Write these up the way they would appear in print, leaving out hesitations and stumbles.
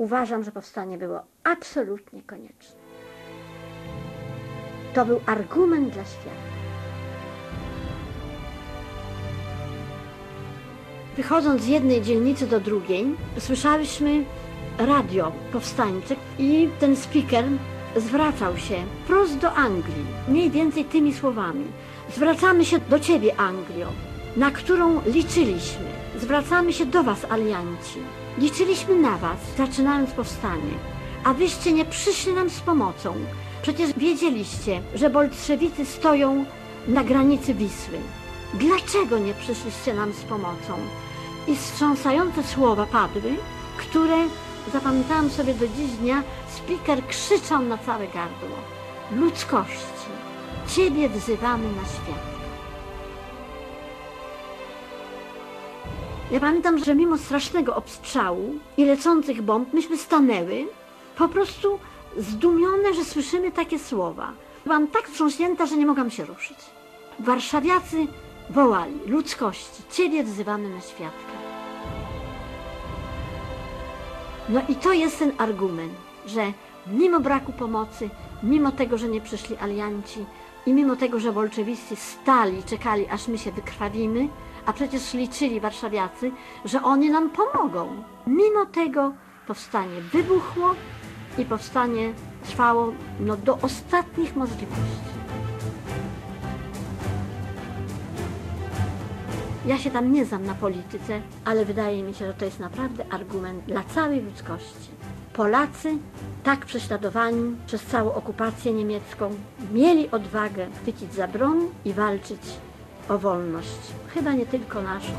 uważam, że powstanie było absolutnie konieczne. To był argument dla świata. Wychodząc z jednej dzielnicy do drugiej, słyszałyśmy radio powstańcze i ten speaker zwracał się wprost do Anglii, mniej więcej tymi słowami. Zwracamy się do Ciebie, Anglio, na którą liczyliśmy. Zwracamy się do Was, alianci. Liczyliśmy na Was, zaczynając powstanie, a Wyście nie przyszli nam z pomocą. Przecież wiedzieliście, że bolszewicy stoją na granicy Wisły. Dlaczego nie przyszliście nam z pomocą? I wstrząsające słowa padły, które zapamiętałam sobie do dziś dnia. Speaker krzyczał na całe gardło. Ludzkości, Ciebie wzywamy na świat. Ja pamiętam, że mimo strasznego obstrzału i lecących bomb, myśmy stanęły po prostu zdumione, że słyszymy takie słowa. Byłam tak wstrząśnięta, że nie mogłam się ruszyć. Warszawiacy wołali: ludzkości, Ciebie wzywamy na świadka. No i to jest ten argument, że mimo braku pomocy, mimo tego, że nie przyszli alianci i mimo tego, że bolszewicy stali, czekali, aż my się wykrwawimy, a przecież liczyli warszawiacy, że oni nam pomogą. Mimo tego powstanie wybuchło i powstanie trwało do ostatnich możliwości. Ja się tam nie znam na polityce, ale wydaje mi się, że to jest naprawdę argument dla całej ludzkości. Polacy, tak prześladowani przez całą okupację niemiecką, mieli odwagę chwycić za broń i walczyć o wolność. Chyba nie tylko naszą.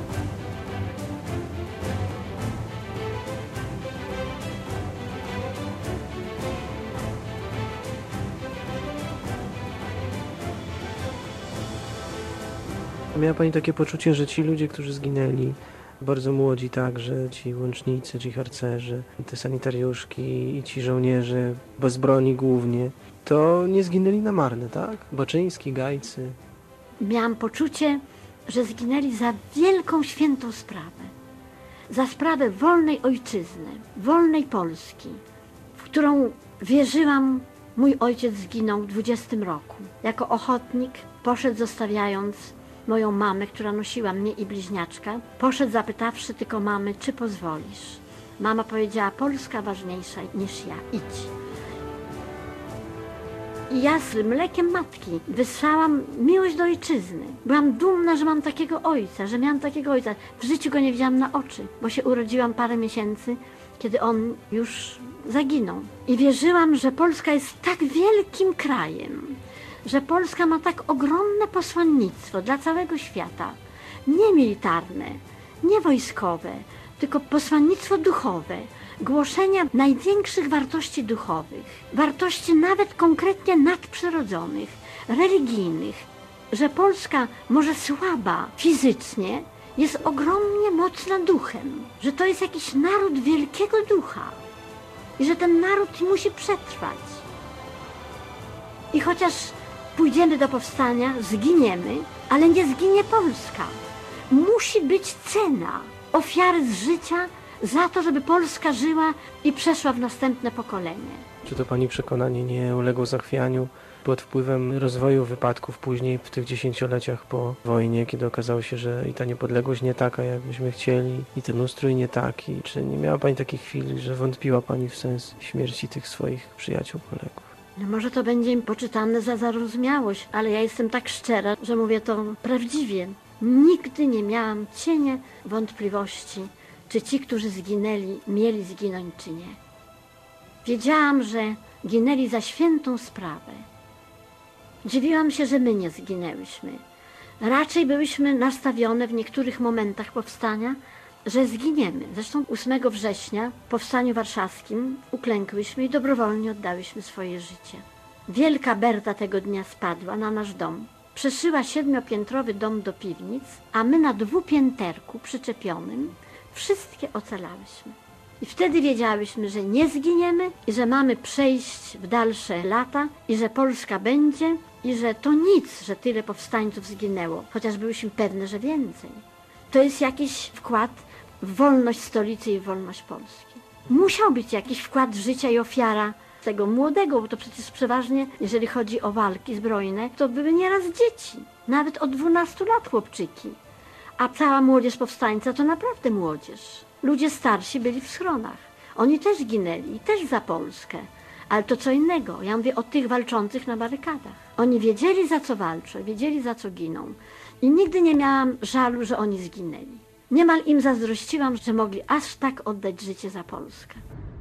Miała Pani takie poczucie, że ci ludzie, którzy zginęli, bardzo młodzi także, ci łącznicy, ci harcerze, te sanitariuszki i ci żołnierze, bez broni głównie, to nie zginęli na marne, tak? Baczyński, Gajcy. Miałam poczucie, że zginęli za wielką, świętą sprawę. Za sprawę wolnej ojczyzny, wolnej Polski, w którą wierzyłam. Mój ojciec zginął w 20 roku. Jako ochotnik poszedł, zostawiając moją mamę, która nosiła mnie i bliźniaczka. Poszedł, zapytawszy tylko mamy, czy pozwolisz. Mama powiedziała: Polska ważniejsza niż ja, idź. I ja z mlekiem matki wyssałam miłość do ojczyzny. Byłam dumna, że mam takiego ojca, że miałam takiego ojca. W życiu go nie widziałam na oczy, bo się urodziłam parę miesięcy, kiedy on już zaginął. I wierzyłam, że Polska jest tak wielkim krajem, że Polska ma tak ogromne posłannictwo dla całego świata. Nie militarne, nie wojskowe, tylko posłannictwo duchowe. Głoszenia największych wartości duchowych, wartości nawet konkretnie nadprzyrodzonych, religijnych, że Polska, może słaba fizycznie, jest ogromnie mocna duchem, że to jest jakiś naród wielkiego ducha i że ten naród musi przetrwać. I chociaż pójdziemy do powstania, zginiemy, ale nie zginie Polska. Musi być cena ofiary z życia za to, żeby Polska żyła i przeszła w następne pokolenie. Czy to Pani przekonanie nie uległo zachwianiu pod wpływem rozwoju wypadków później w tych dziesięcioleciach po wojnie, kiedy okazało się, że i ta niepodległość nie taka, jak byśmy chcieli, i ten ustrój nie taki? Czy nie miała Pani takich chwil, że wątpiła Pani w sens śmierci tych swoich przyjaciół, kolegów? No może to będzie im poczytane za zarozumiałość, ale ja jestem tak szczera, że mówię to prawdziwie. Nigdy nie miałam cienia wątpliwości, czy ci, którzy zginęli, mieli zginąć, czy nie. Wiedziałam, że ginęli za świętą sprawę. Dziwiłam się, że my nie zginęłyśmy. Raczej byłyśmy nastawione w niektórych momentach powstania, że zginiemy. Zresztą 8 września w Powstaniu Warszawskim uklękłyśmy i dobrowolnie oddałyśmy swoje życie. Wielka Berta tego dnia spadła na nasz dom. Przeszyła 7-piętrowy dom do piwnic, a my na 2-pięterku przyczepionym wszystkie ocalałyśmy. I wtedy wiedziałyśmy, że nie zginiemy i że mamy przejść w dalsze lata i że Polska będzie i że to nic, że tyle powstańców zginęło, chociaż byłyśmy pewne, że więcej. To jest jakiś wkład w wolność stolicy i w wolność Polski. Musiał być jakiś wkład życia i ofiara tego młodego, bo to przecież przeważnie, jeżeli chodzi o walki zbrojne, to były nieraz dzieci, nawet od 12 lat chłopczyki. A cała młodzież powstańca to naprawdę młodzież. Ludzie starsi byli w schronach. Oni też ginęli, też za Polskę. Ale to co innego. Ja mówię o tych walczących na barykadach. Oni wiedzieli, za co walczą, wiedzieli, za co giną. I nigdy nie miałam żalu, że oni zginęli. Niemal im zazdrościłam, że mogli aż tak oddać życie za Polskę.